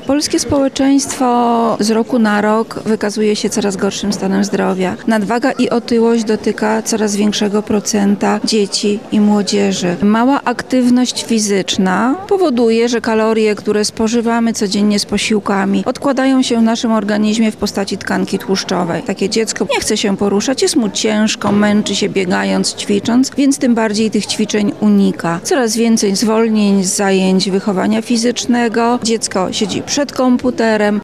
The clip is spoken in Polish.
Polskie społeczeństwo z roku na rok wykazuje się coraz gorszym stanem zdrowia. Nadwaga i otyłość dotyka coraz większego procenta dzieci i młodzieży. Mała aktywność fizyczna powoduje, że kalorie, które spożywamy codziennie z posiłkami, odkładają się w naszym organizmie w postaci tkanki tłuszczowej. Takie dziecko nie chce się poruszać, jest mu ciężko, męczy się biegając, ćwicząc, więc tym bardziej tych ćwiczeń unika. Coraz więcej zwolnień z zajęć wychowania fizycznego. Dziecko siedzi przed komputerem,